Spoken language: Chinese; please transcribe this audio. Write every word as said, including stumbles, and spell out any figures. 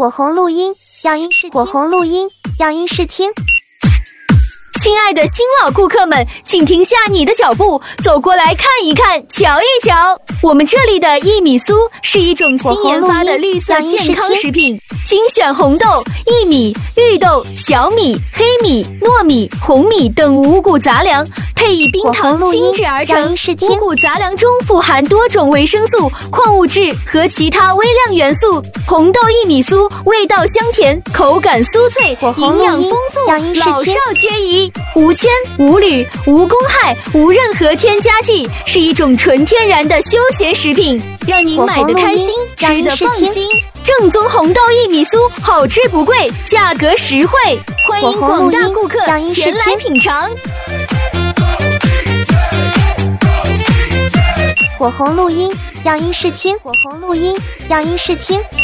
火红录音，样音试火红录音，样音试听。 亲爱的新老顾客们，请停下你的脚步，走过来看一看，瞧一瞧。我们这里的薏米酥是一种新研发的绿色健康食品，精选红豆、薏米、绿豆、小米、黑米、糯米、红米等五谷杂粮，配以冰糖精制而成。五谷杂粮中富含多种维生素、矿物质和其他微量元素。红豆薏米酥味道香甜，口感酥脆，营养丰富，老少皆宜。无铅、无铝、无公害，无任何添加剂，是一种纯天然的休闲食品，让您买得开心，吃得放心。正宗红豆薏米酥，好吃不贵，价格实惠，欢迎广大顾客前来品尝。 火红录音，样音试听。火红录音，样音试听。